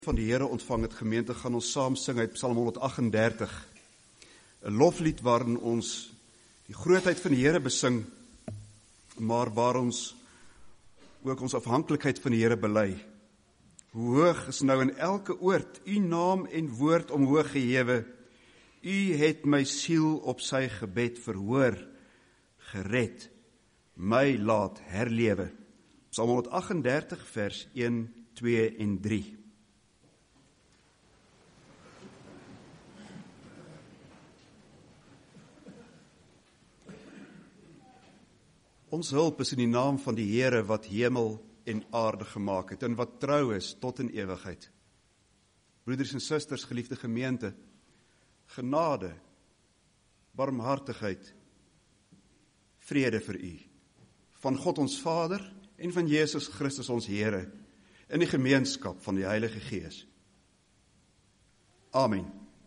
Van die Here ontvang het gemeente, gaan ons saam sing uit Psalm 138, 'n loflied waarin ons die grootheid van die Here besing, maar waar ons ook ons afhanklikheid van die Here bely. Hoe hoog is nou in elke oord u naam en woord omhoog gehewe. U het my siel op sy gebed verhoor, gered, my laat herlewe. Psalm 138 vers 1, 2 en 3. Ons hulp is in die naam van die Here wat hemel en aarde gemaak het en wat trou is tot in ewigheid. Broeders en susters, geliefde gemeente, genade, barmhartigheid, vrede vir u, van God ons Vader en van Jesus Christus ons Here, in die gemeenskap van die Heilige Gees. Amen.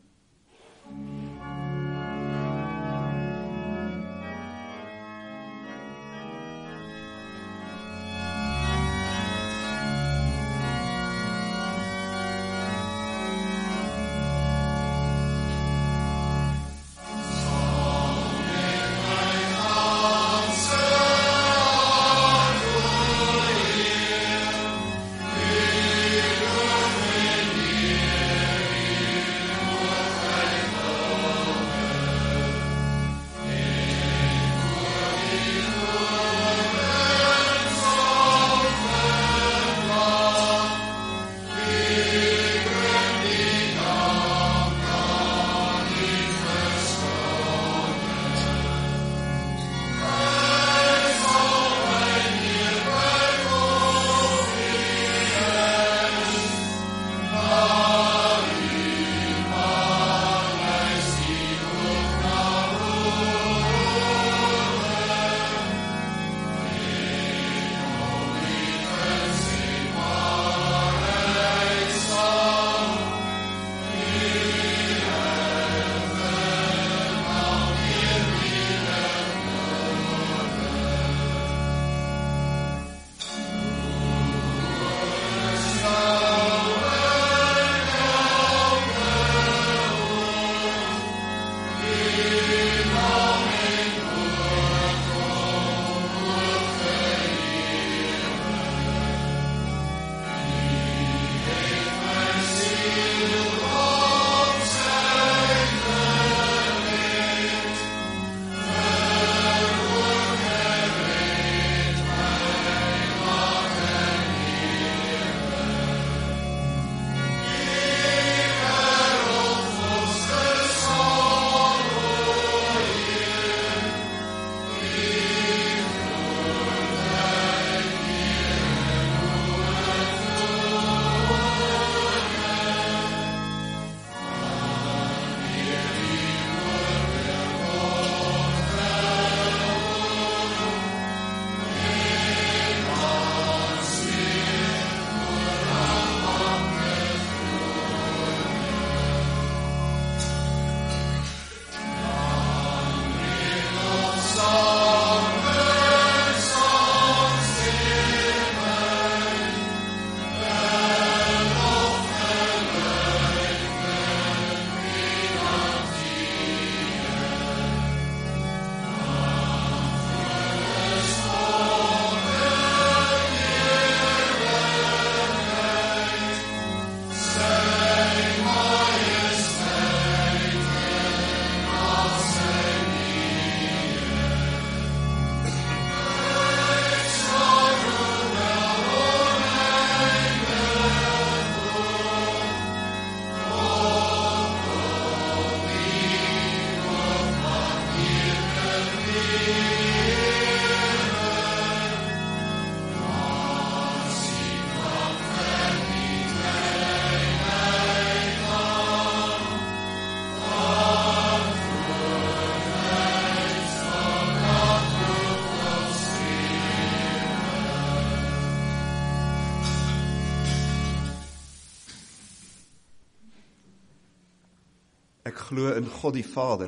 Ek glo in God die Vader,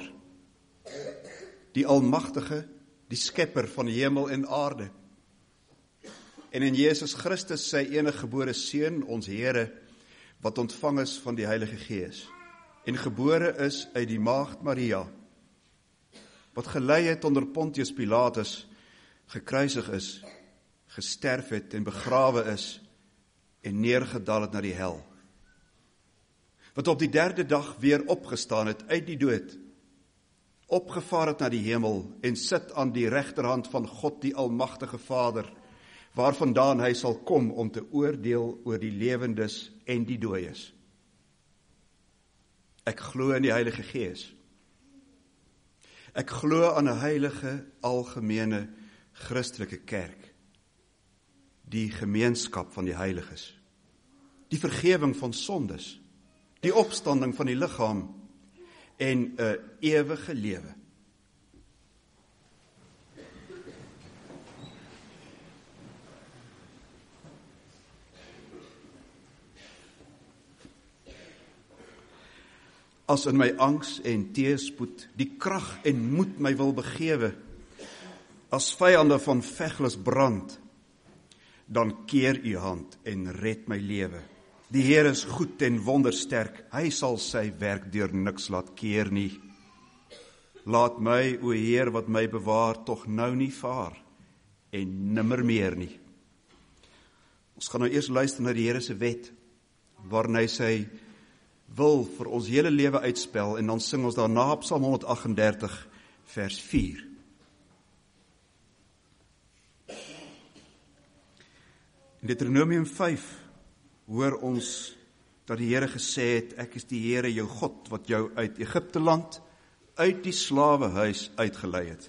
die Almagtige, die Skepper van hemel en aarde, en in Jesus Christus, sy eniggebore Seun, ons Here, wat ontvang is van die Heilige Gees en gebore is uit die maagd Maria, wat gelei het onder Pontius Pilatus, gekruisig is, gesterf het en begrawe is en neergedaal het na die hel, wat op die 3de dag weer opgestaan het uit die dood, opgevaar het na die hemel en sit aan die regterhand van God die Almagtige Vader, waarvandaan hy sal kom om te oordeel oor die lewendes en die dooies. Ek glo in die Heilige Gees. Ek glo aan 'n heilige, algemene, Christelike kerk, die gemeenskap van die heiliges, die vergewing van sondes, die opstanding van die liggaam en 'n ewige lewe. As in my angs en teëspoed die krag en moed my wil begewe, as vyande van veglis brand, dan keer u hand en red my lewe. Die Here is goed en wondersterk, hy sal sy werk deur niks laat keer nie. Laat my, o Heer, wat my bewaar, tog nou nie vaar, en nimmer meer nie. Ons gaan nou eers luister na die Here se wet, waarin hy sy wil vir ons hele lewe uitspel, en dan sing ons daarna op Psalm 138, vers 4. In Deuteronomium 5 hoor ons dat die Here gesê het, ek is die Here jou God, wat jou uit Egipte land, uit die slawehuis uitgelei het.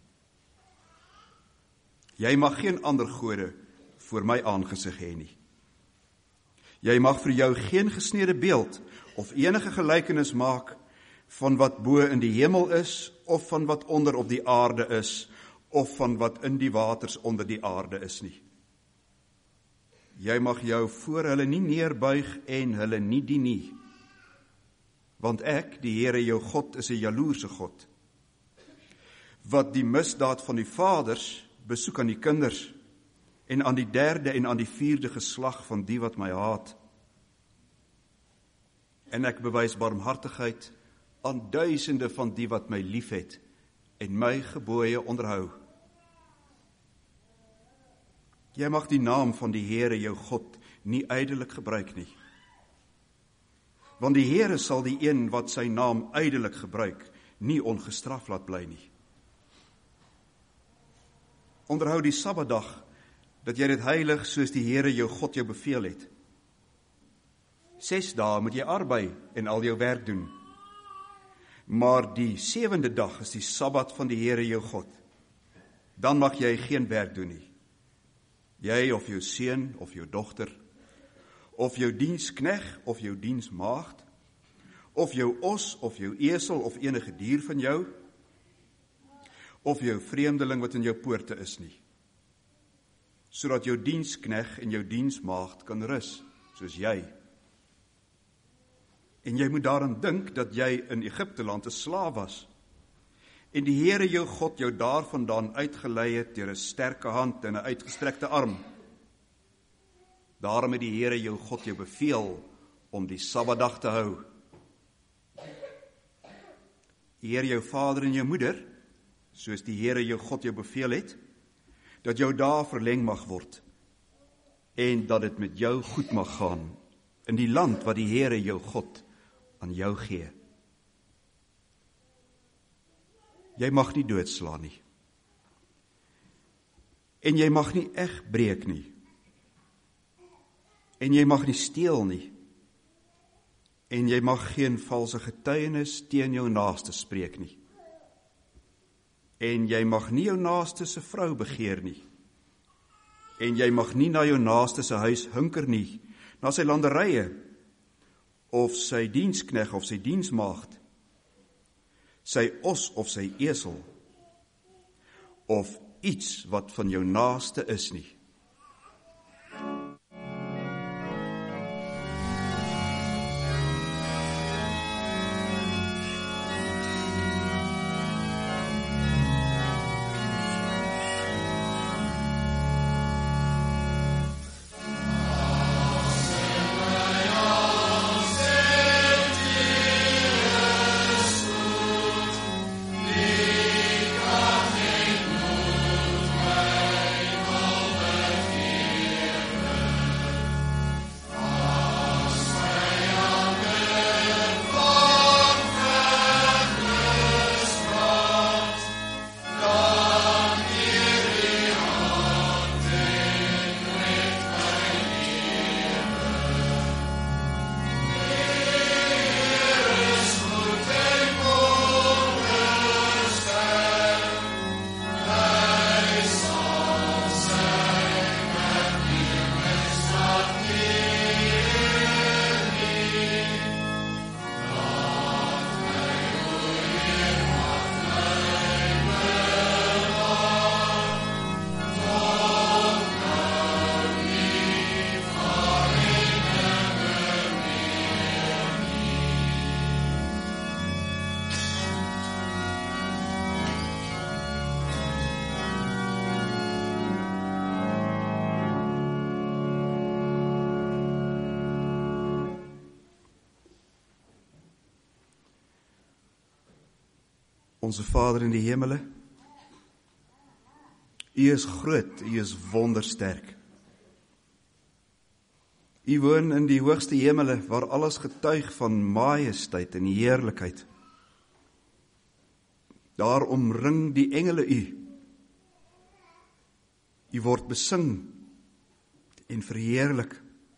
Jy mag geen ander gode voor my aangesig hê nie. Jy mag vir jou geen gesnede beeld of enige gelykenis maak van wat bo in die hemel is, of van wat onder op die aarde is, of van wat in die waters onder die aarde is nie. Jy mag jou voor hulle nie neerbuig en hulle nie dien nie. Want ek, die Here jou God, is 'n jaloerse God, wat die misdaad van die vaders besoek aan die kinders, en aan die 3de en aan die 4de geslag van die wat my haat. En ek bewys barmhartigheid aan duisende van die wat my liefhet en my gebooie onderhou. Jy mag die naam van die Here jou God nie ydelik gebruik nie. Want die Here sal die een wat sy naam ydelik gebruik, nie ongestraf laat bly nie. Onderhou die Sabbatdag, dat jy dit heilig soos die Here jou God jou beveel het. 6 dae moet jy arbei en al jou werk doen. Maar die 7de dag is die Sabbat van die Here jou God. Dan mag jy geen werk doen nie. Jy of jou seun of jou dogter, of jou dienskneg of jou diensmaagd, of jou os of jou esel of enige dier van jou, of jou vreemdeling wat in jou poorte is nie, sodat jou dienskneg en jou diensmaagd kan rus, soos jy. En jy moet daaraan dink dat jy in Egipte land 'n slaaf was, en die Here jou God jou daarvandaan uitgelei het deur 'n sterke hand en 'n uitgestrekte arm. Daarom het die Here jou God jou beveel om die Sabbatdag te hou. Eer jou vader en jou moeder, soos die Here jou God jou beveel het, dat jou dae verleng mag word, en dat dit met jou goed mag gaan, in die land wat die Here jou God aan jou gee. Jy mag nie doodslaan nie. En jy mag nie eg breek nie. En jy mag nie steel nie. En jy mag geen valse getuienis teen jou naaste spreek nie. En jy mag nie jou naaste se vrou begeer nie. En jy mag nie na jou naaste se huis hunker nie, na sy landerye, of sy dienskneg of sy diensmaagd, sy os of sy esel, of iets wat van jou naaste is nie. Onse Vader in die hemele, U is groot, U is wondersterk. U woon in die hoogste hemele, waar alles getuig van majesteit en heerlikheid. Daar omring die engele U. U word besing en verheerlik.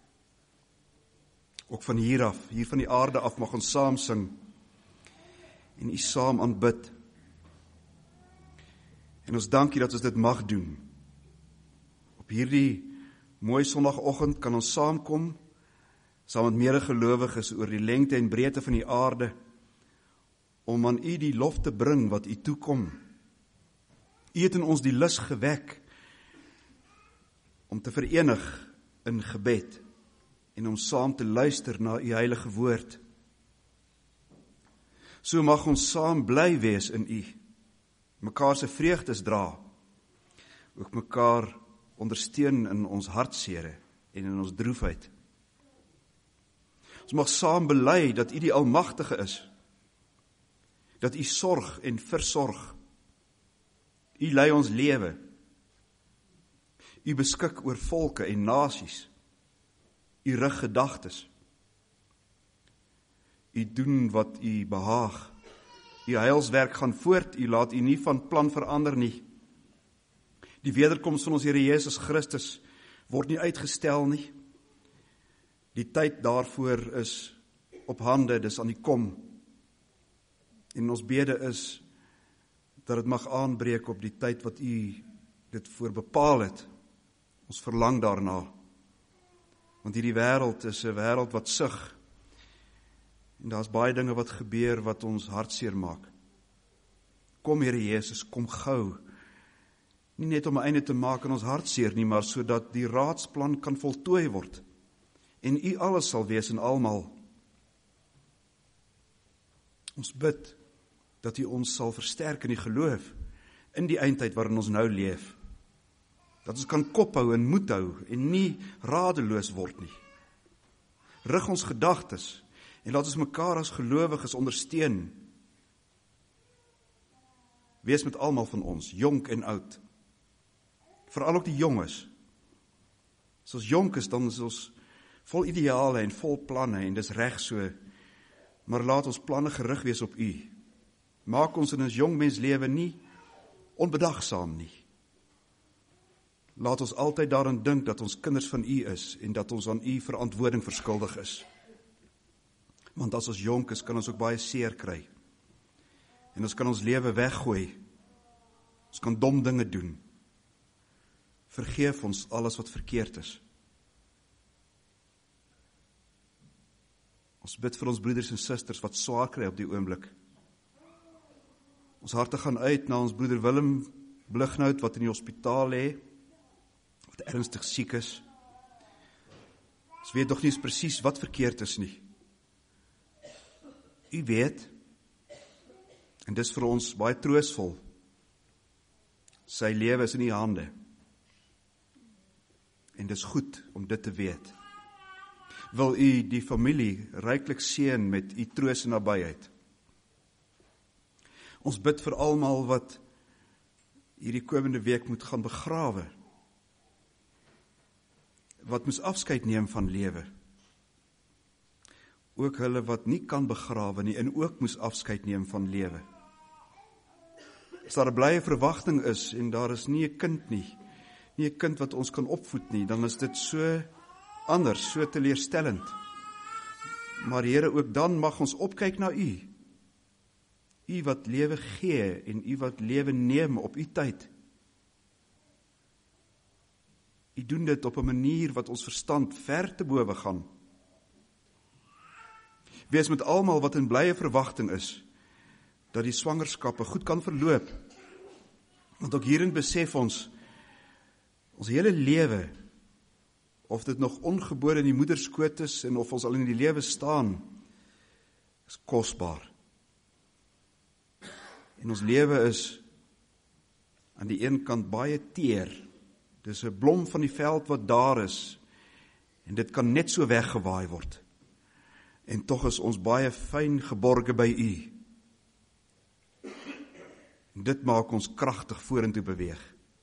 Ook van hier af, hier van die aarde af, mag ons saam sing en U saam aanbid. En ons dankie dat ons dit mag doen. Op hierdie mooi sondagoggend kan ons saamkom, saam met medegelowiges oor die lengte en breedte van die aarde, om aan U die lof te bring wat U toekom. U het in ons die lus gewek om te verenig in gebed en om saam te luister na U heilige woord. So mag ons saam bly wees in U, mekaar se vreugdes dra, ook mekaar ondersteun in ons hartsere en in ons droefheid. Ons mag saam bely dat U die Almagtige is, dat U sorg en versorg. U lei ons lewe. U beskik oor volke en nasies. U rig gedagtes. U doen wat U behaag. U heilswerk gaan voort, U laat U nie van plan verander nie. Die wederkoms van ons Here Jesus Christus word nie uitgestel nie. Die tyd daarvoor is op hande, dis aan die kom. En ons bede is dat dit mag aanbreek op die tyd wat U dit voor bepaal het. Ons verlang daarna. Want hierdie wêreld is 'n wêreld wat sug. En daar's baie dinge wat gebeur wat ons hartseer maak. Kom Here Jesus, kom gou. Nie net om 'n einde te maak aan ons hartseer nie, maar sodat die raadsplan kan voltooi word. En U alles sal wees en almal. Ons bid dat U ons sal versterk in die geloof, in die eindtyd waarin ons nou leef. Dat ons kan kop hou en moed hou, en nie radeloos word nie. Rig ons gedagtes, en laat ons mekaar as gelowiges ondersteun. Wees met almal van ons, jonk en oud. Veral ook die jonges. As ons jonk is, dan is ons vol ideale en vol planne, en dis reg so. Maar laat ons planne gerig wees op U. Maak ons in ons jongmens lewe nie onbedagsaam nie. Laat ons altyd daaraan dink dat ons kinders van U is, en dat ons aan U verantwoording verskuldig is. Want as ons jonk is, kan ons ook baie seer kry. En ons kan ons lewe weggooi. Ons kan dom dinge doen. Vergeef ons alles wat verkeerd is. Ons bid vir ons broeders en susters wat swaar kry op die oomblik. Ons harte gaan uit na ons broeder Willem Blighnout wat in die hospitaal lê, wat ernstig siek is. Ons weet nog nie presies wat verkeerd is nie. U weet, en dis vir ons baie troosvol, sy lewe is in U hande. En dis goed om dit te weet. Wil U die familie ryklik seën met U troos en nabyheid. Ons bid vir almal wat hierdie komende week moet gaan begrawe, wat moes afskeid neem van lewe. Ook hulle wat nie kan begrawe nie, en ook moes afskeid neem van lewe. As daar 'n blye verwagting is, en daar is nie 'n kind nie 'n kind wat ons kan opvoed nie, dan is dit so anders, so teleurstellend. Maar Here, ook dan mag ons opkyk na U. U wat lewe gee, en U wat lewe neem op U tyd. U doen dit op 'n manier wat ons verstand ver te bowe gaan. Wees met almal wat in blye verwagting is, dat die swangerskappe goed kan verloop. Want ook hierin besef ons hele lewe, of dit nog ongebore in die moederskoot is, en of ons al in die lewe staan, is kosbaar. En ons lewe is aan die een kant baie teer. Dis 'n blom van die veld wat daar is, en dit kan net so weggewaai word. En tog is ons baie fyn geborge by U. Dit maak ons kragtig vorentoe beweeg.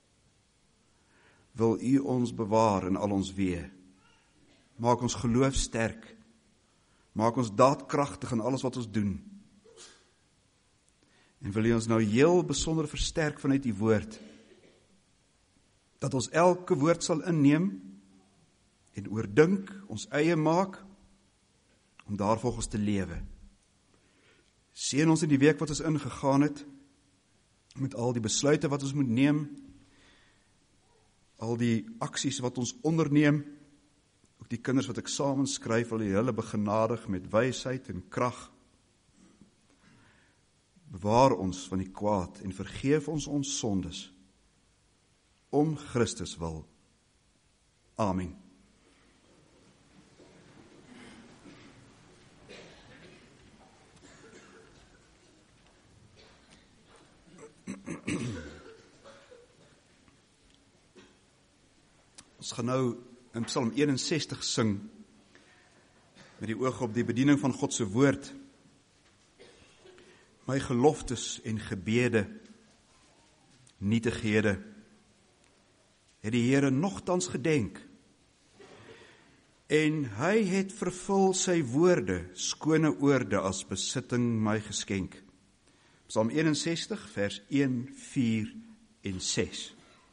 Wil U ons bewaar in al ons weë. Maak ons geloof sterk. Maak ons daadkragtig in alles wat ons doen. En wil U ons nou heel besonder versterk vanuit U woord, dat ons elke woord sal inneem en oordink, ons eie maak, om daarvolgens te lewe. Seën ons in die week wat ons ingegaan het, met al die besluite wat ons moet neem, al die aksies wat ons onderneem, ook die kinders wat eksamens skryf, wil U hulle begenadig met wysheid en krag. Bewaar ons van die kwaad en vergeef ons sondes, om Christus wil. Amen. Ons gaan nou in Psalm 61 sing, met die oog op die bediening van God se woord. My geloftes en gebede, nietighede, het die Here nogtans gedenk, en hy het vervul sy woorde, skone oorde as besitting my geskenk. Psalm 61 vers 1, 4 en 6.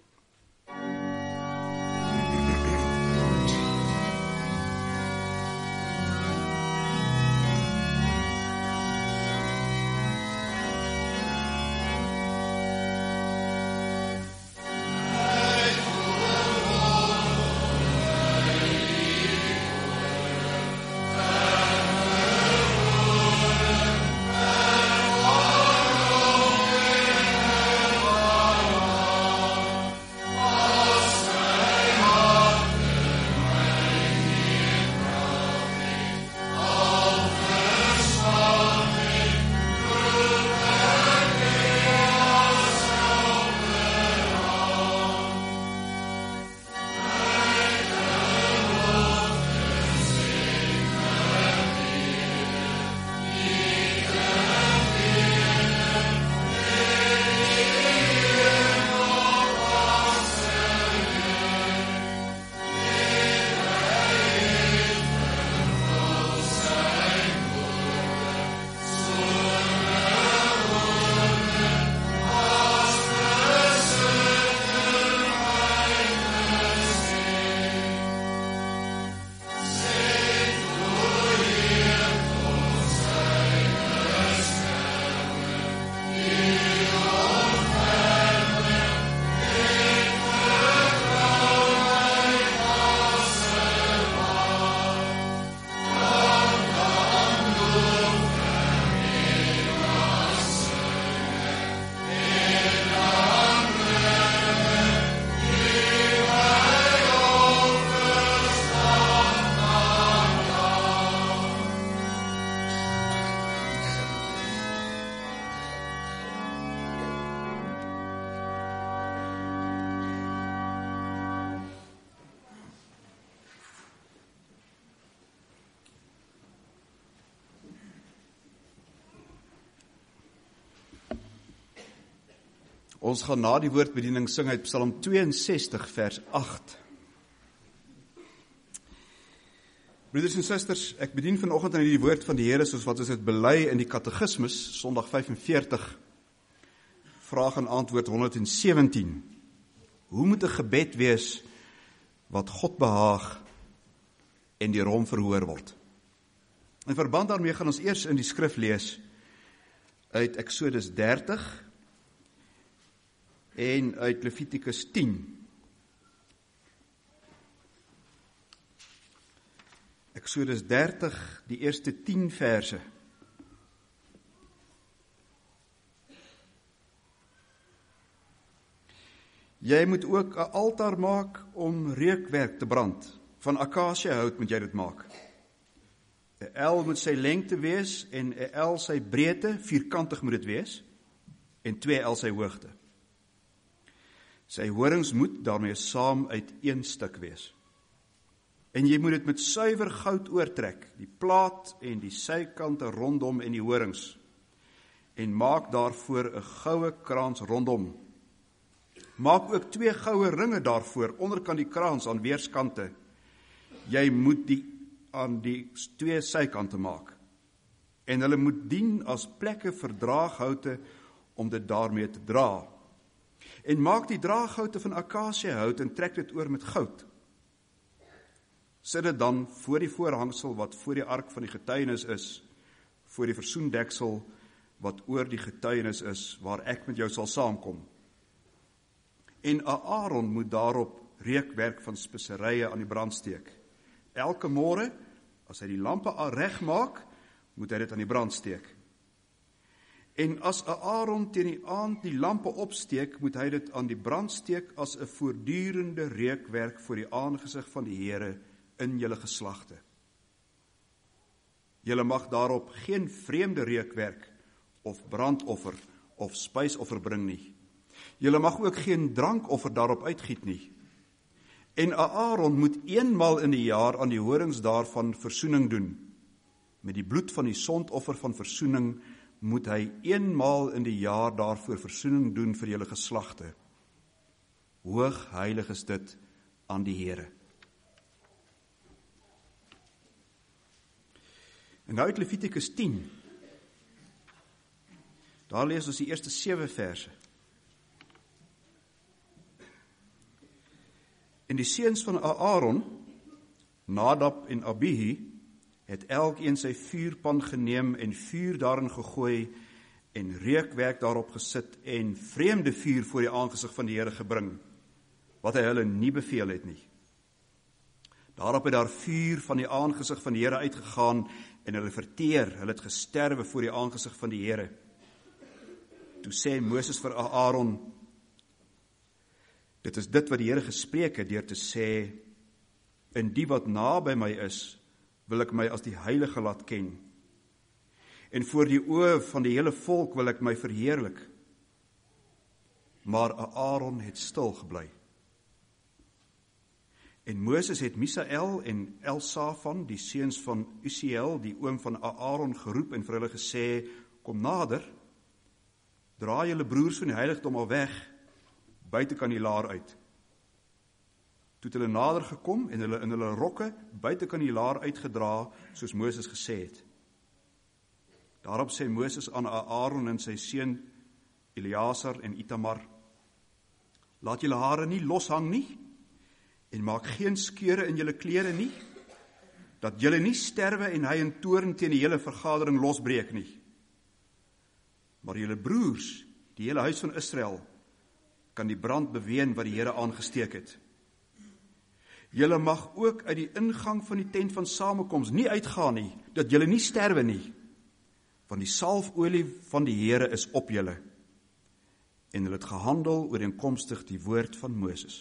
Ons gaan na die woordbediening sing uit Psalm 62 vers 8. Broeders en susters, ek bedien vanoggend aan die woord van die Here soos wat ons dit bely in die katekismus, Sondag 45, vraag en antwoord 117. Hoe moet 'n gebed wees wat God behaag en deur hom verhoor word? In verband daarmee gaan ons eers in die skrif lees uit Eksodus 30 en uit Levitikus 10. Eksodus 30, die eerste 10 verse. Jy moet ook 'n altaar maak om reukwerk te brand. Van akasiëhout moet jy dit maak. 'n el moet sy lengte wees en 'n el sy breedte, vierkantig moet dit wees, en 2 el sy hoogte. Sy horings moet daarmee saam uit 1 stuk wees. En jy moet dit met suiwer goud oortrek, die plaat en die sykante rondom en die horings. en maak daarvoor 'n goue kraans rondom. Maak ook 2 goue ringe daarvoor, onderkant die kraans aan weerskante. Jy moet die aan die 2 sykante maak. En hulle moet dien as plekke vir draaghoute om dit daarmee te dra. En maak die draaghoute van akasiëhout en trek dit oor met goud. Sit dit dan voor die voorhangsel wat voor die ark van die getuienis is, voor die versoendeksel wat oor die getuienis is, waar ek met jou sal saamkom. En Aaron moet daarop reukwerk van speserye aan die brand steek. Elke môre, as hy die lampe reg maak, moet hy dit aan die brand steek. En as Aaron teen die aand die lampe opsteek, moet hy dit aan die brand steek as 'n voortdurende reukwerk voor die aangesig van die Here in julle geslagte. Julle mag daarop geen vreemde reukwerk of brandoffer of spysoffer bring nie. Julle mag ook geen drankoffer daarop uitgiet nie. En Aaron moet eenmaal in die jaar aan die horings daarvan versoening doen. Met die bloed van die sondoffer van versoening moet hy eenmaal in die jaar daarvoor versoening doen vir julle geslagte. Hoog heilig is dit aan die Here. En nou uit Levitikus 10. Daar lees ons die eerste 7 verse. En die seuns van Aaron, Nadab en Abihu, het elkeen sy vuurpan geneem en vuur daarin gegooi en reukwerk daarop gesit en vreemde vuur voor die aangesig van die Here gebring, wat hy hulle nie beveel het nie. Daarop het daar vuur van die aangesig van die Here uitgegaan en hulle verteer, hulle het gesterwe voor die aangesig van die Here. Toe sê Moses vir Aaron, dit is dit wat die Here gespreek het deur te sê, in die wat naby my is, wil ek my as die heilige laat ken. En voor die oë van die hele volk wil ek my verheerlik. Maar Aaron het stil gebly. En Moses het Misael en Elsafan, die seuns van Usiel, die oom van Aaron, geroep en vir hulle gesê, kom nader, dra julle broers van die heiligdom al weg, buitekant die laar uit. Toe het hulle nader gekom en hulle in hulle rokke buitekant die laar uitgedra, soos Moses gesê het. Daarop sê Moses aan Aaron en sy seun Eleazar en Itamar, laat julle hare nie loshang nie, en maak geen skeure in julle klere nie, dat julle nie sterwe en hy in toorn teen die hele vergadering losbreek nie. Maar julle broers, die hele huis van Israel, kan die brand beween wat die Here aangesteek het. Julle mag ook uit die ingang van die tent van samekoms nie uitgaan nie, dat julle nie sterwe nie, want die salfolie van die Here is op julle. En hulle het gehandel ooreenkomstig die woord van Moses.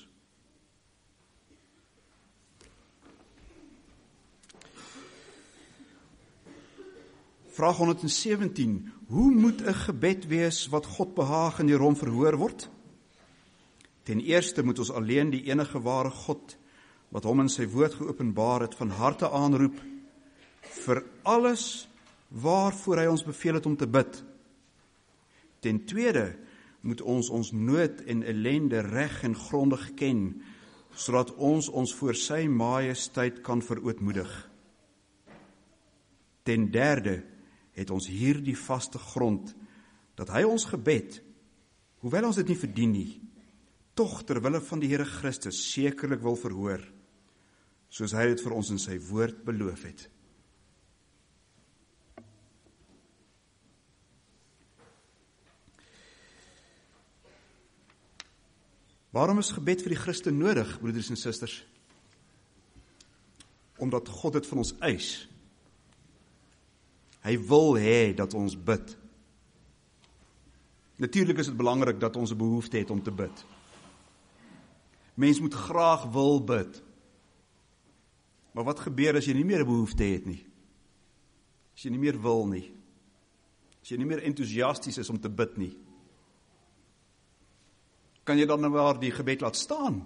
Vraag 117, hoe moet 'n gebed wees wat God behaag en deur hom verhoor word? Ten eerste moet ons alleen die enige ware God, wat hom in sy woord geopenbaar het, van harte aanroep, vir alles waarvoor hy ons beveel het om te bid. Ten tweede moet ons nood en ellende reg en grondig ken, sodat ons voor sy majesteit kan verootmoedig. Ten derde het ons hier die vaste grond, dat hy ons gebed, hoewel ons dit nie verdien nie, tog terwille van die Here Christus sekerlik wil verhoor, soos hy dit vir ons in sy woord beloof het. Waarom is gebed vir die Christen nodig, broeders en susters? Omdat God dit van ons eis. Hy wil hê dat ons bid. Natuurlik is dit belangrik dat ons 'n behoefte het om te bid. Mens moet graag wil bid. Maar wat gebeur as jy nie meer 'n behoefte het nie? As jy nie meer wil nie? As jy nie meer entoesiasties is om te bid nie? Kan jy dan nou maar die gebed laat staan?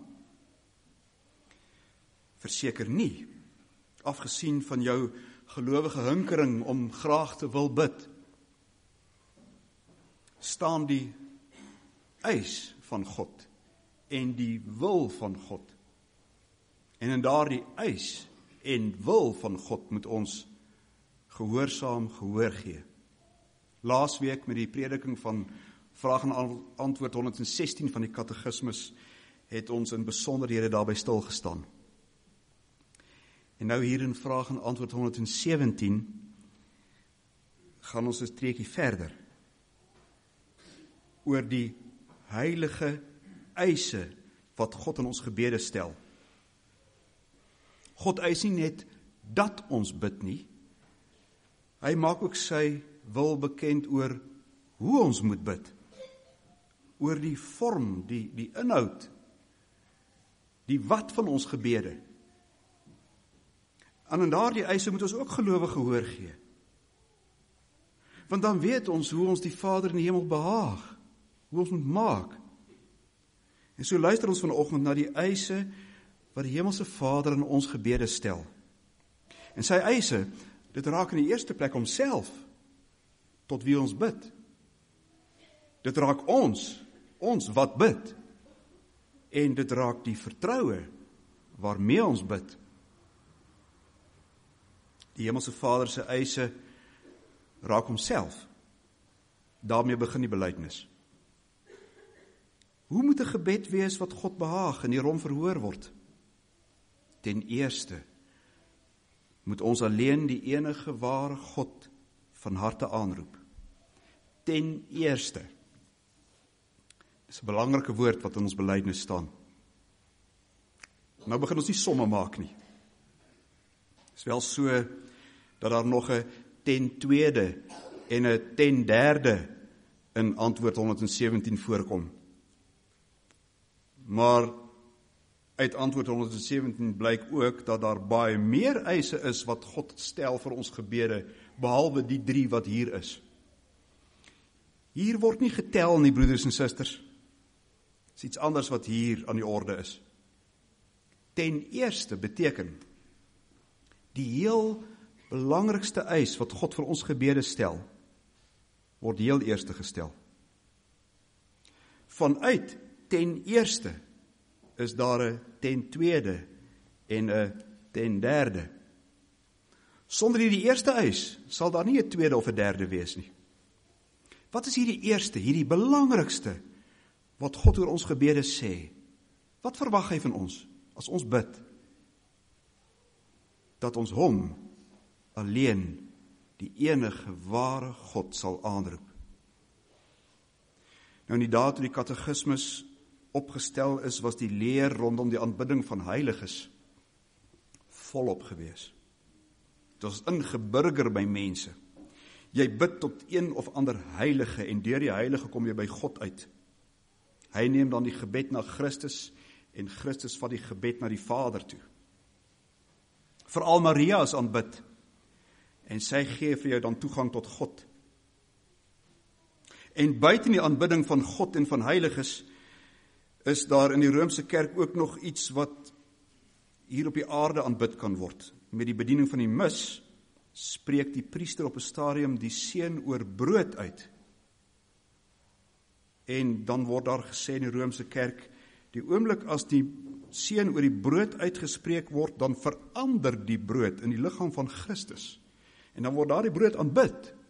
Verseker nie. Afgesien van jou gelowige hinkering om graag te wil bid. staan die eis van God en die wil van God. En in daardie eis en wil van God moet ons gehoorsaam gehoor gee. Laasweek met die prediking van vraag en antwoord 116 van die katekismus het ons in besonderhede daarby stilgestaan. En nou hier in vraag en antwoord 117 gaan ons 'n streekie verder oor die heilige eise wat God in ons gebede stel. God eis nie net dat ons bid nie, hy maak ook sy wil bekend oor hoe ons moet bid, oor die vorm, die inhoud, die wat van ons gebede. En in daardie eise moet ons ook gelowige gehoor gee. Want dan weet ons hoe ons die Vader in die hemel behaag, hoe ons moet maak. En so luister ons vanoggend na die eise wat die hemelse Vader in ons gebede stel. En sy eise, dit raak in die eerste plek homself, tot wie ons bid. Dit raak ons wat bid. En dit raak die vertroue waarmee ons bid. Die hemelse Vader se eise raak homself. Daarmee begin die belydenis. Hoe moet 'n gebed wees wat God behaag en hierom verhoor word? Ten eerste moet ons alleen die enige ware God van harte aanroep. Ten eerste. Dis 'n belangrike woord wat in ons belydenis staan. Nou begin ons nie somme maak nie. Dit is wel so dat daar nog 'n ten tweede en 'n ten derde in antwoord 117 voorkom. Maar uit antwoord 117 blyk ook dat daar baie meer eise is wat God stel vir ons gebede, behalwe die 3 wat hier is. Hier word nie getel nie, broeders en susters. Dit is iets anders wat hier aan die orde is. Ten eerste beteken die heel belangrikste eis wat God vir ons gebede stel, word heel eerste gestel. Vanuit ten eerste is daar 'n ten tweede en 'n ten derde. Sonder hierdie eerste eis sal daar nie 'n tweede of 'n derde wees nie. Wat is hierdie eerste, hierdie belangrikste wat God oor ons gebede sê? Wat verwag hy van ons as ons bid? Dat ons hom alleen, die enige ware God, sal aanroep. Nou in die dae toe die katekismus opgestel is, was die leer rondom die aanbidding van heiliges volop gewees. Dit was ingeburger by mense. Jy bid tot een of ander heilige en deur die heilige kom jy by God uit. Hy neem dan die gebed na Christus en Christus vat die gebed na die Vader toe. Veral Maria is aanbid en sy gee vir jou dan toegang tot God. En buiten die aanbidding van God en van heiliges is daar in die Romeinse kerk ook nog iets wat hier op die aarde aanbid kan word. Met die bediening van die mis spreek die priester op 'n stadium die seën oor brood uit. En dan word daar gesê in die Romeinse kerk, die oomblik as die seën oor die brood uitgespreek word, dan verander die brood in die liggaam van Christus. En dan word daardie brood aanbid. Dit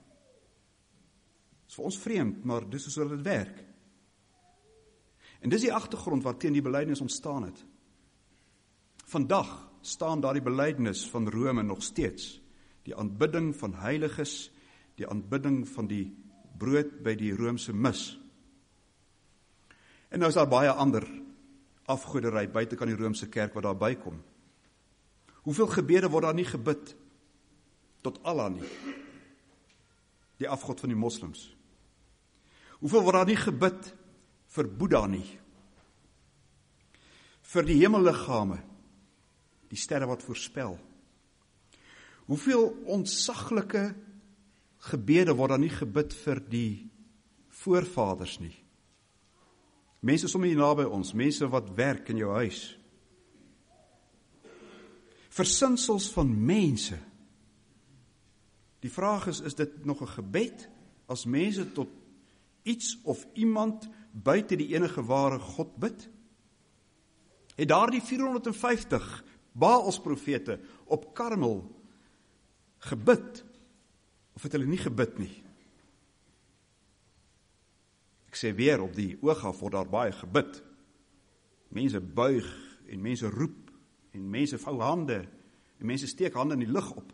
is vir ons vreemd, maar dis hoe dit werk. En dis die agtergrond waarteen die belydenis ontstaan het. Vandag staan daardie belydenis van Rome nog steeds. Die aanbidding van heiliges, die aanbidding van die brood by die Romeinse mis. En nou is daar baie ander afgoderry buite kan die Romeinse kerk wat daar bykom. Hoeveel gebede word daar nie gebid tot Allah nie? Die afgod van die moslims. Hoeveel word daar nie gebid vir Boeddha nie? Vir die hemelliggame, die sterre wat voorspel. Hoeveel ontsaglike gebede word daar nie gebid vir die voorvaders nie? Mense sommer hier naby ons, mense wat werk in jou huis. Versinsels van mense. Die vraag is dit nog 'n gebed as mense tot iets of iemand buite die enige ware God bid? Het daardie 450 Baalsprofete op Karmel gebid, of het hulle nie gebid nie? Ek sê weer, op die oog af word daar baie gebid. Mense buig, en mense roep, en mense vou hande, en mense steek hande in die lug op.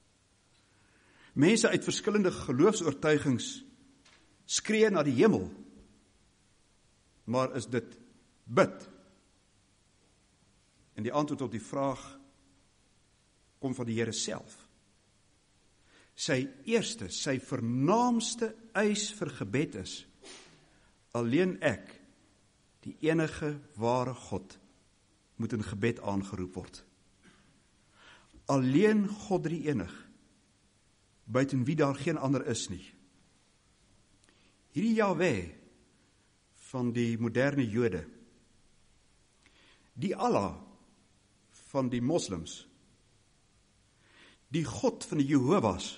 Mense uit verskillende geloofsoortuigings skree na die hemel, maar is dit bid? En die antwoord op die vraag kom van die Here self. Sy eerste, sy vernaamste eis vir gebed is: alleen ek, die enige ware God, moet in gebed aangeroep word. Alleen God die enig, buiten wie daar geen ander is nie. Hierdie Jahweh van die moderne Jode, die Allah van die moslims, die God van die Jehovah's,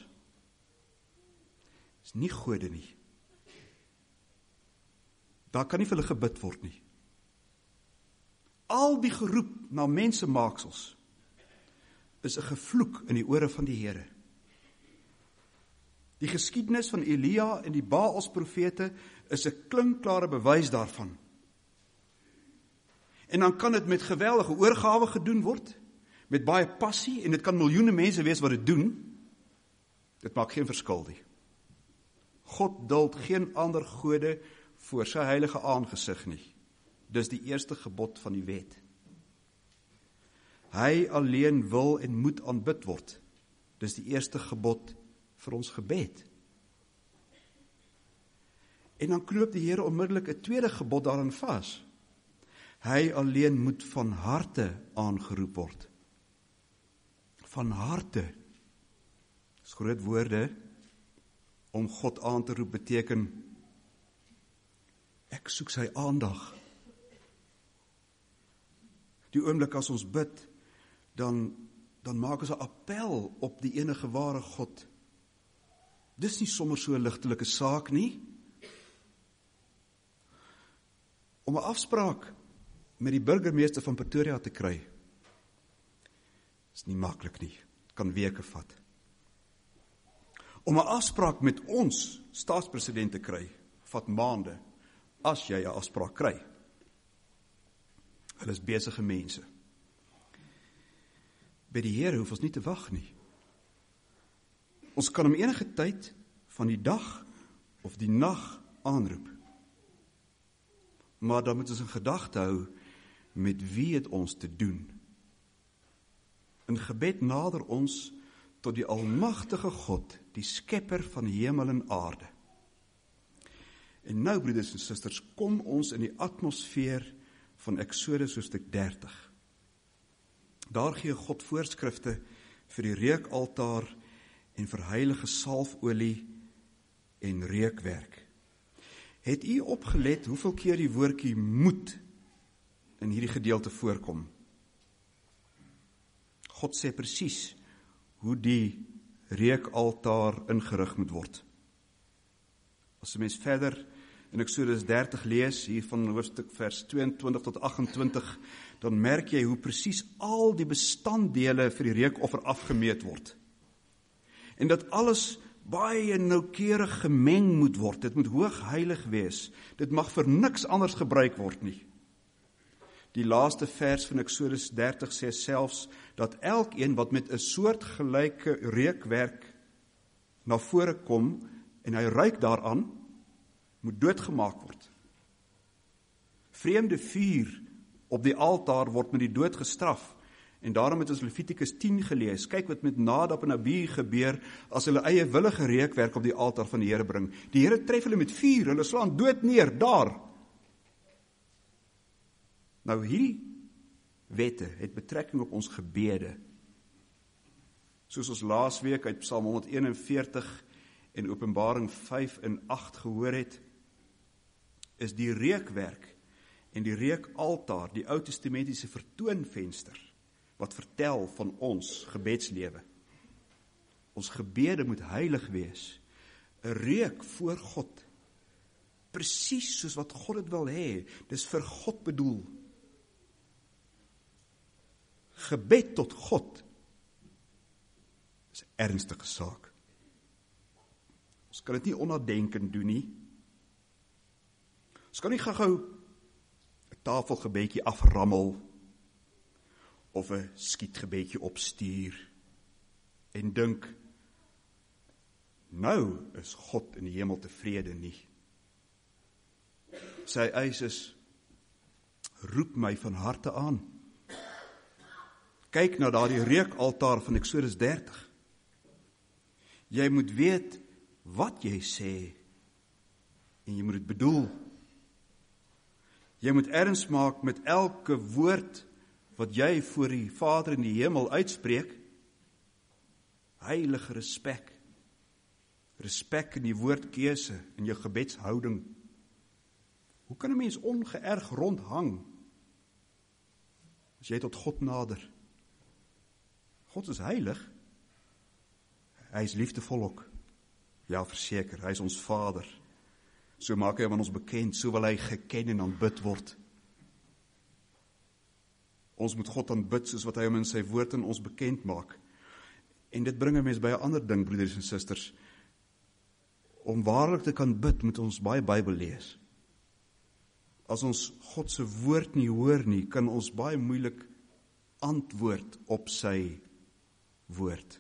is nie gode nie. Daar kan nie vir hulle gebid word nie. Al die geroep na mensemaaksels is 'n gevloek in die ore van die Here. Die geskiedenis van Elia en die Baalsprofete is 'n klinkklare bewys daarvan. En dan kan dit met geweldige oorgawe gedoen word, met baie passie, en dit kan miljoene mense wees wat dit doen. Dit maak geen verskil nie. God duld geen ander gode voor sy heilige aangesig nie. Dis die eerste gebod van die wet. Hy alleen wil en moet aanbid word. Dis die eerste gebod vir ons gebed. En dan knoop die Here onmiddellik 'n tweede gebod daarin vas. Hy alleen moet van harte aangeroep word. Van harte. Dis groot woorde. Om God aan te roep beteken, ek soek sy aandag. Die oomblik as ons bid, dan maak ons 'n appel op die enige ware God. Dis nie sommer so 'n ligtelike saak nie. Om 'n afspraak met die burgemeester van Pretoria te kry, is nie maklik nie. Het kan weke vat. Om 'n afspraak met ons staatspresident te kry, vat maande, as jy 'n afspraak kry. Hulle is besige mense. By die Here hoef ons nie te wag nie. Ons kan hom enige tyd van die dag of die nag aanroep. Maar dan moet ons in gedagte hou met wie het ons te doen. In gebed nader ons tot die almagtige God, die skepper van hemel en aarde. En nou, broeders en susters, kom ons in die atmosfeer van Eksodus hoofstuk 30. Daar gee God voorskrifte vir die reukaltaar en vir heilige salfolie en reukwerk. Het u opgelet hoeveel keer die woordjie moet in hierdie gedeelte voorkom? God sê presies hoe die reukaltaar ingerig moet word. As 'n mens verder in Eksodus 30 lees, hier van hoofstuk vers 22 tot 28, dan merk jy hoe presies al die bestanddele vir die reukoffer afgemeet word. En dat alles baie noukeurig gemeng moet word. Dit moet hoogheilig wees. Dit mag vir niks anders gebruik word nie. Die laaste vers van Eksodus 30 sê selfs dat elkeen wat met 'n soortgelyke reukwerk na vore kom en hy ruik daaraan, moet doodgemaak word. Vreemde vuur op die altaar word met die dood gestraf. En daarom het ons Levitikus 10 gelees. Kyk wat met Nadab en Abihu gebeur as hulle eie willige reukwerk op die altaar van die Here bring. Die Here tref hulle met vuur, hulle slaan dood neer, daar. Nou hierdie wette het betrekking op ons gebede. Soos ons laasweek uit Psalm 141 en Openbaring 5 en 8 gehoor het, is die reukwerk en die reukaltaar die Ou Testamentiese vertoonvenster wat vertel van ons gebedslewe. Ons gebede moet heilig wees, 'n reuk voor God, presies soos wat God dit wil hê. Dis vir God bedoel. Gebed tot God is 'n ernstige saak. Ons kan dit nie onnadenkend doen nie. Ons kan nie gou-gou 'n tafelgebedjie aframmel of 'n skietgebedjie opstuur en dink, nou is God in die hemel tevrede nie. Sy eis is, roep my van harte aan. Kyk na daardie reukaltaar van Eksodus 30. Jy moet weet wat jy sê en jy moet dit bedoel. Jy moet erns maak met elke woord wat jy voor die Vader in die hemel uitspreek. Heilige respek. Respek in die woordkeuse, in jou gebedshouding. Hoe kan 'n mens ongeërg rondhang as jy tot God nader? God is heilig. Hy is liefdevol ook. Ja, verseker, hy is ons Vader. So maak hy hom aan ons bekend, so wil hy geken en aanbid word. Ons moet God aanbid soos wat hy hom in sy woord aan ons bekend maak. En dit bring 'n mens by 'n ander ding, broeders en susters. Om waarlik te kan bid, moet ons baie Bybel lees. As ons God se woord nie hoor nie, kan ons baie moeilik antwoord op sy woord.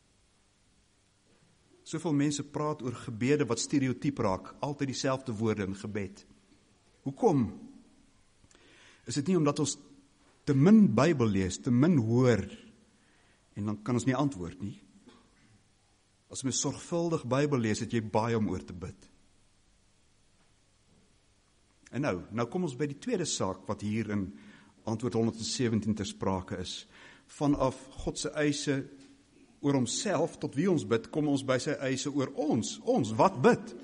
Soveel mense praat oor gebede wat stereotyp raak, altyd dieselfde woorde in gebed. Hoekom? Is dit nie omdat ons te min Bybel lees, te min hoor, en dan kan ons nie antwoord nie? As mens sorgvuldig Bybel lees, het jy baie om oor te bid. En nou kom ons by die tweede saak wat hier in antwoord 117 ter sprake is. Vanaf God se eise oor homself tot wie ons bid, kom ons by sy eise oor ons. Ons, wat bid?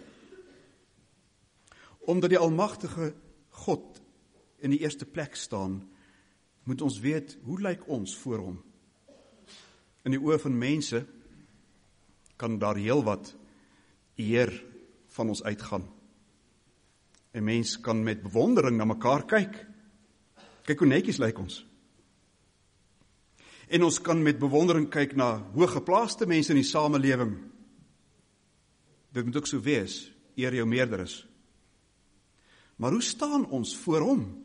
Omdat die almagtige God in die eerste plek staan, moet ons weet, hoe lyk ons voor hom? In die oë van mense kan daar heel wat eer van ons uitgaan. 'n Mens kan met bewondering na mekaar kyk. Kyk hoe netjies lyk ons. En ons kan met bewondering kyk na hooggeplaaste mense in die samelewing. Dit moet ook so wees, eer jou meerderes. Maar hoe staan ons voor hom?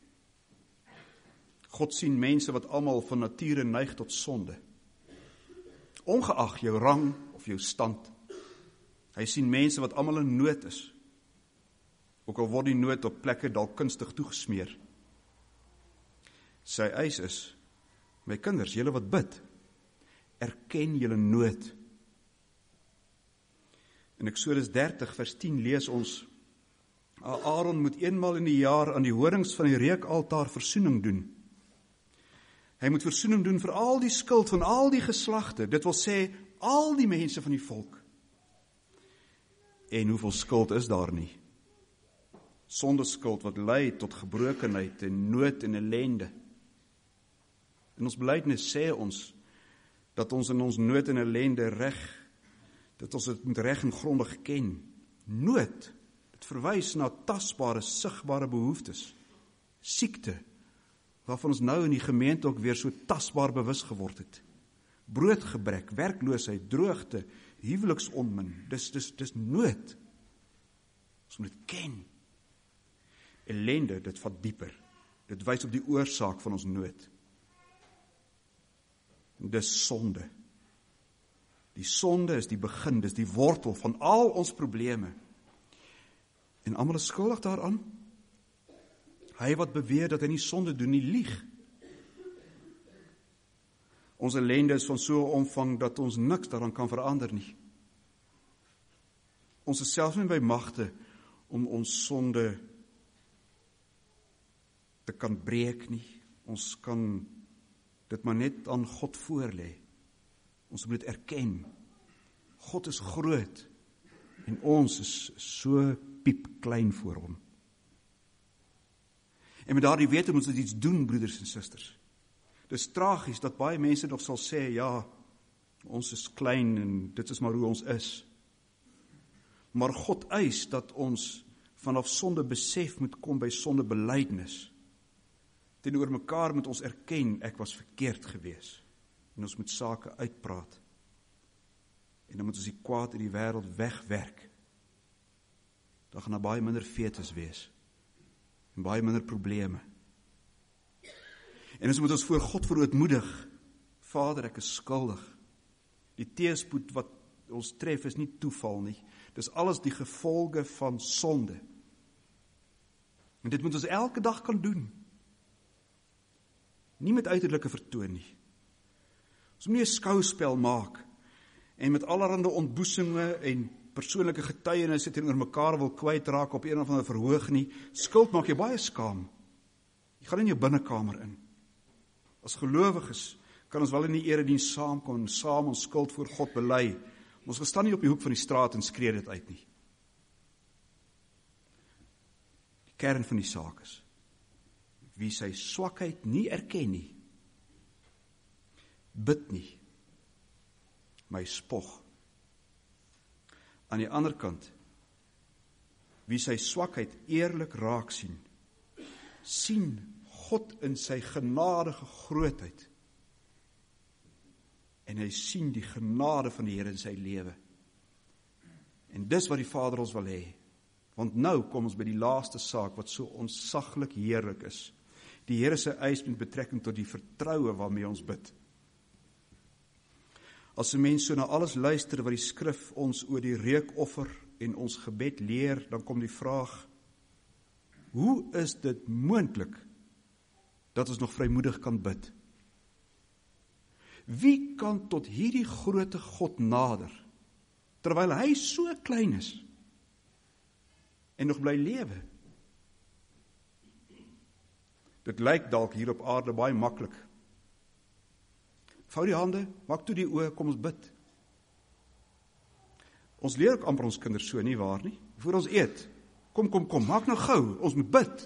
God sien mense wat almal van nature neig tot sonde. Ongeag jou rang of jou stand. Hy sien mense wat almal in nood is. Ook al word die nood op plekke dalk kunstig toegesmeer. Sy eis is, my kinders, julle wat bid, erken julle nood. In Eksodus 30 vers 10 lees ons, Aaron moet eenmaal in die jaar aan die horings van die reukaltaar versoening doen. Hy moet versoening doen vir al die skuld van al die geslagte, dit wil sê, al die mense van die volk. En hoeveel skuld is daar nie? Sondeskuld wat lei tot gebrokenheid en nood en ellende. In ons belydenis sê ons, dat ons in ons nood en ellende dat ons dit moet reg en grondig ken. Nood, dit verwys na tasbare, sigbare behoeftes. Siekte, waarvan ons nou in die gemeente ook weer so tasbaar bewus geword het. Broodgebrek, werkloosheid, droogte, huweliksonmin, dis nood. Ons moet dit ken. Ellende, dit vat dieper. Dit wys op die oorsaak van ons nood. Dis sonde. Die sonde is die begin, dis die wortel van al ons probleme. En almal is skuldig daaraan. Hy wat beweer dat hy nie sonde doen nie, lieg. Ons ellende is van so 'n omvang dat ons niks daaraan kan verander nie. Ons is selfs nie by magte om ons sonde te kan breek nie. Ons kan dit maar net aan God voorlê. Ons moet dit erken. God is groot en ons is so piepklein voor hom. En met daardie wete moet ons iets doen, broeders en susters. Dit is tragies dat baie mense nog sal sê, ja, ons is klein en dit is maar hoe ons is. Maar God eis dat ons vanaf sonde besef moet kom by sonde belydenis. Teenoor mekaar moet ons erken, ek was verkeerd gewees. En ons moet sake uitpraat. En dan moet ons die kwaad in die wêreld wegwerk. Dan gaan daar baie minder fetes wees. En baie minder probleme. En ons moet ons voor God verootmoedig. Vader, ek is skuldig. Die teëspoed wat ons tref is nie toeval nie. Dis alles die gevolge van sonde. En dit moet ons elke dag kan doen. Nie met uiterlike vertoon nie. Ons moet nie 'n skouspel maak en met allerhande ontboesinge en persoonlike getuienisse teenoor mekaar wil kwytraak op een of ander verhoog nie. Skuld maak jou baie skaam. Jy gaan in jou binnekamer in. As gelowiges kan ons wel in die erediens saamkom en saam ons skuld voor God bely. Ons gestaan nie op die hoek van die straat en skree dit uit nie. Die kern van die saak is, wie sy swakheid nie erken nie, bid nie, maar hy spog. Aan die ander kant, wie sy swakheid eerlik raak sien God in sy genadige grootheid, en hy sien die genade van die Here in sy lewe. En dis wat die Vader ons wil hê. Want nou kom ons by die laaste saak wat so ontsaglik heerlik is. Die Here se eis met betrekking tot die vertroue waarmee ons bid. As 'n mens so na alles luister wat die skrif ons oor die reukoffer en ons gebed leer, dan kom die vraag, hoe is dit moontlik dat ons nog vrymoedig kan bid? Wie kan tot hierdie groote God nader, terwyl hy so klein is en nog bly lewe? Dit lyk dalk hier op aarde baie maklik. Vou die hande, maak toe die oë, kom ons bid. Ons leer ook amper ons kinders so, nie waar nie? Voor ons eet, kom, maak nou gou, ons moet bid.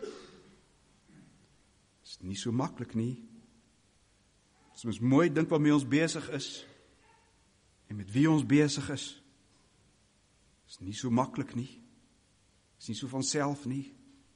Is nie so maklik nie. As ons mooi dink waarmee ons besig is, en met wie ons besig is nie so maklik nie. Is nie so van self nie.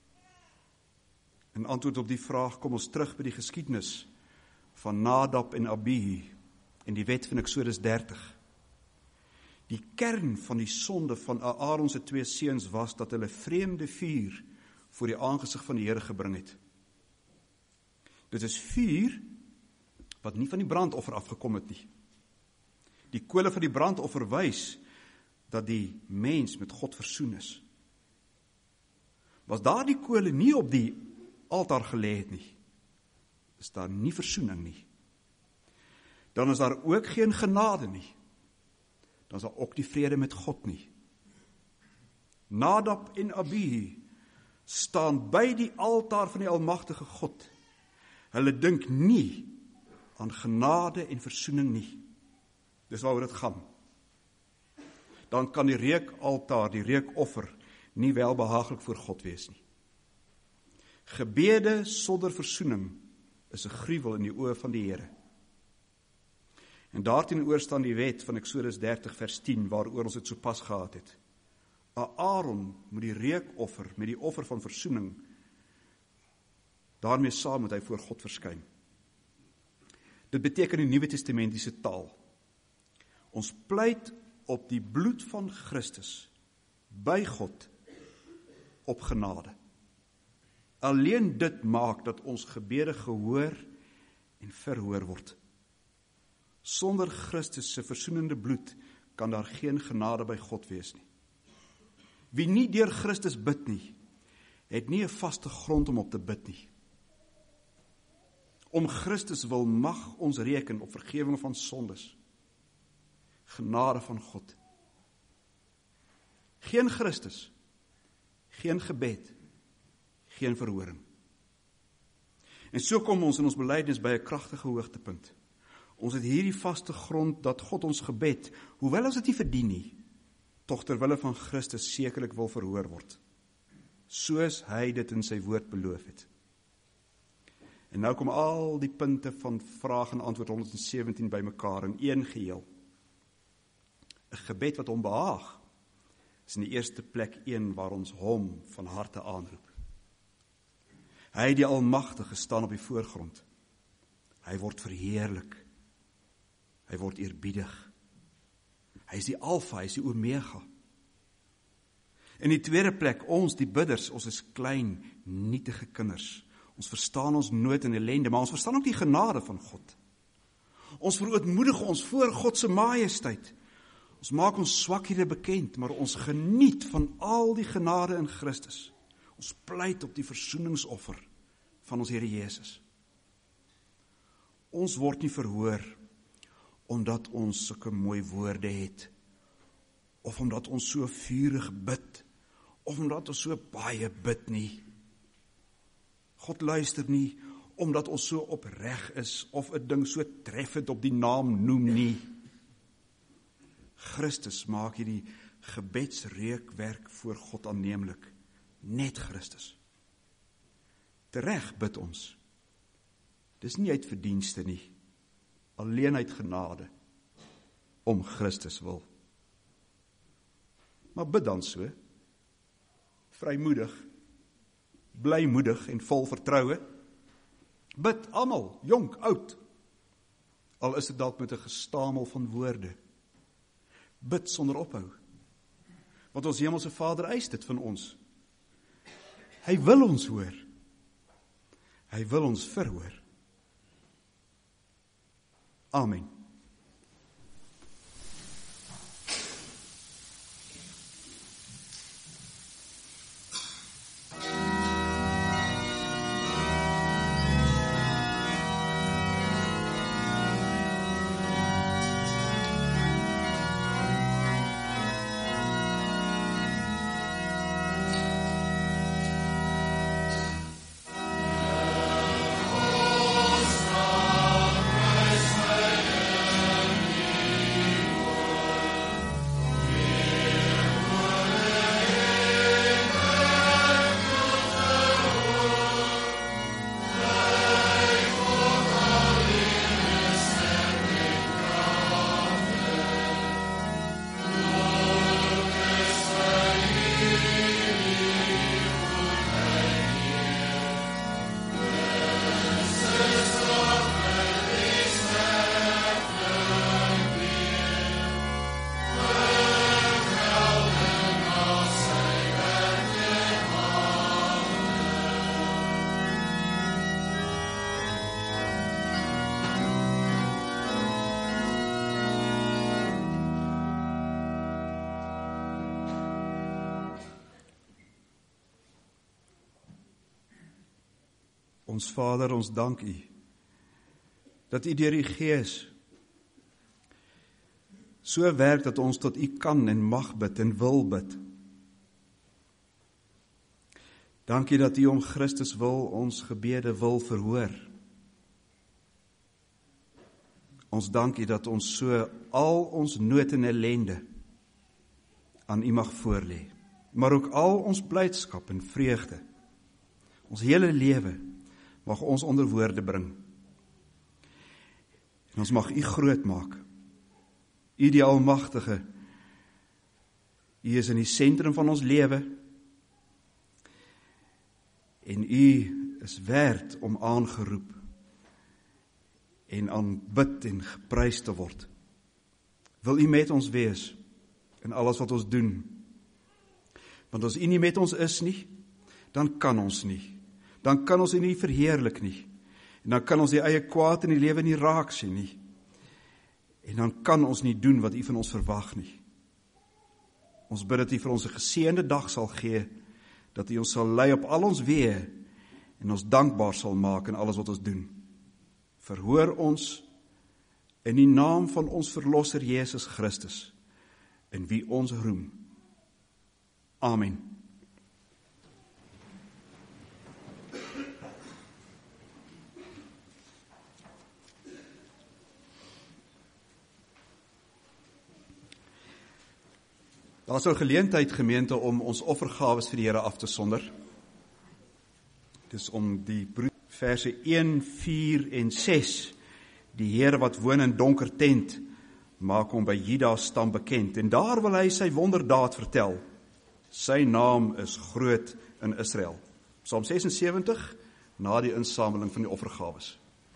In antwoord op die vraag kom ons terug by die geskiedenis van Nadab en Abihu en die wet van Eksodus 30. Die kern van die sonde van Aaron se 2 seuns was dat hulle vreemde vuur voor die aangesig van die Here gebring het. Dit is vuur wat nie van die brandoffer afgekom het nie. Die kole van die brandoffer wys dat die mens met God versoen is. Was daar die kole nie op die altaar gelê het nie, is daar nie versoening nie. Dan is daar ook geen genade nie. Dan is daar ook die vrede met God nie. Nadab en Abihu staan by die altaar van die almagtige God. Hulle dink nie aan genade en versoening nie. Dis waaroor dit gaan. Dan kan die reukaltaar, die reukoffer, nie welbehaaglik voor God wees nie. Gebede sonder versoening is 'n gruwel in die oë van die Here. En daarteenoor staan die wet van Eksodus 30 vers 10, waaroor ons dit sopas gehad het. Aaron moet die reukoffer met die offer van versoening, daarmee saam moet hy voor God verskyn. Dit beteken in die Nuwe Testamentiese taal. Ons pleit op die bloed van Christus by God op genade. Alleen dit maak dat ons gebede gehoor en verhoor word. Sonder Christus se versoenende bloed kan daar geen genade by God wees nie. Wie nie deur Christus bid nie, het nie 'n vaste grond om op te bid nie. Om Christus wil mag ons reken op vergewing van sondes. Genade van God. Geen Christus, geen gebed, geen verhoring. En so kom ons in ons belydenis by 'n kragtige hoogtepunt. Ons het hierdie vaste grond dat God ons gebed, hoewel ons dit nie verdien nie, tog ter wille van Christus sekerlik wil verhoor word, soos hy dit in sy woord beloof het. En nou kom al die punte van vraag en antwoord 117 by mekaar in een geheel. 'n gebed wat hom behaag, is in die eerste plek een waar ons hom van harte aanroep. Hy, die Almagtige, staan op die voorgrond. Hy word verheerlik. Hy word eerbiedig. Hy is die Alfa, hy is die Omega. In die tweede plek, ons die bidders, ons is klein, nietige kinders. Ons verstaan ons nood en ellende, maar ons verstaan ook die genade van God. Ons verootmoedig ons voor God se majesteit. Ons maak ons swakhede bekend, maar ons geniet van al die genade in Christus. Ons pleit op die versoeningsoffer van ons Here Jesus. Ons word nie verhoor omdat ons sulke mooi woorde het, of omdat ons so vurig bid, of omdat ons so baie bid nie. God luister nie omdat ons so opreg is, of 'n ding so treffend op die naam noem nie. Christus maak hierdie gebedsreukwerk voor God aanneemlik. Net Christus. Tereg bid ons. Dis nie uit verdienste nie, alleen uit genade, om Christus wil. Maar bid dan so, vrymoedig, blymoedig en vol vertroue. Bid almal, jonk, oud, al is dit dalk met 'n gestamel van woorde. Bid sonder ophou, want ons hemelse Vader eis dit van ons. Hy wil ons hoor. Hy wil ons verhoor. Amen. Ons Vader, ons dank U, dat U deur die Gees so werk dat ons tot U kan en mag bid en wil bid. Dankie dat U om Christus wil ons gebede wil verhoor. Ons dank U dat ons so al ons nood en ellende aan U mag voorlê, maar ook al ons blydskap en vreugde, ons hele lewe, mag ons onder woorde bring. En ons mag U groot maak. U die Almagtige. U is in die sentrum van ons lewe. En U is werd om aangeroep en aanbid en geprys te word. Wil U met ons wees in alles wat ons doen? Want as U nie met ons is nie, dan kan ons nie. Dan kan ons U nie verheerlik nie. En dan kan ons die eie kwaad in die lewe nie raak sien nie. En dan kan ons nie doen wat U van ons verwag nie. Ons bid dat U vir ons 'n geseënde dag sal gee, dat U ons sal lei op al ons weë en ons dankbaar sal maak in alles wat ons doen. Verhoor ons in die naam van ons Verlosser Jesus Christus, in wie ons roem. Amen. Daar is 'n geleentheid, gemeente, om ons offergawes vir die Here af te sonder. Dis om die verse 1, 4 en 6. Die Here wat woon in donker tent, maak hom by Juda stam bekend. En daar wil hy sy wonderdaad vertel. Sy naam is groot in Israel. Psalm 76, na die insameling van die offergawes.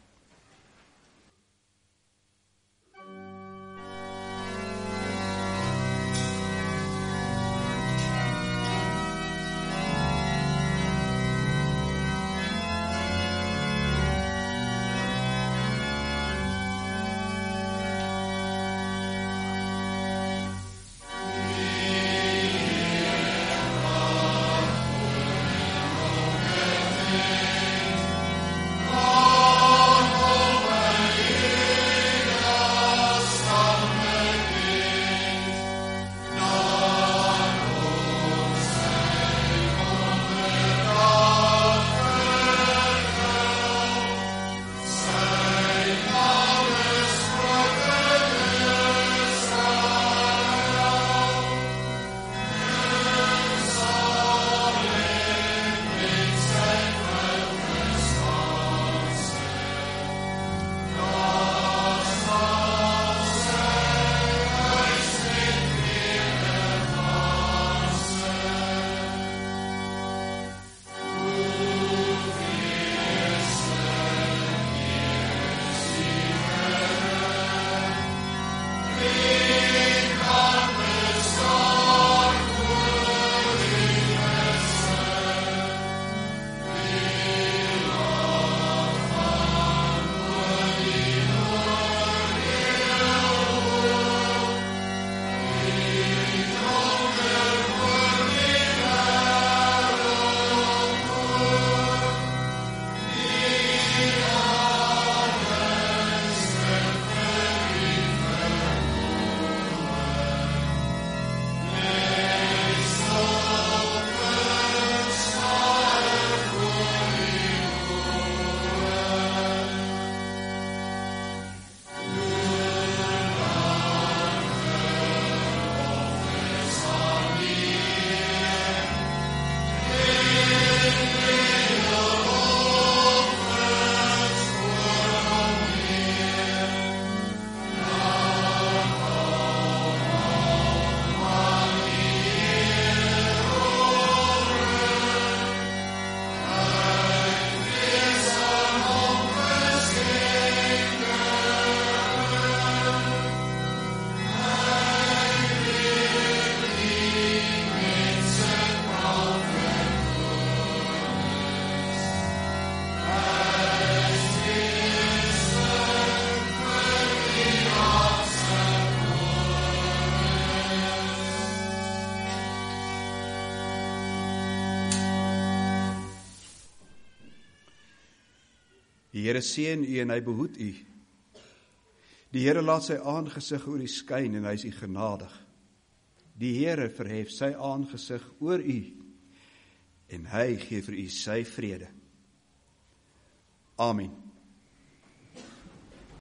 Die Here seën u en hy behoed u. Die Here laat sy aangesig oor u skyn en hy is u genadig. Die Here verhef sy aangesig oor u en hy gee vir u sy vrede. Amen.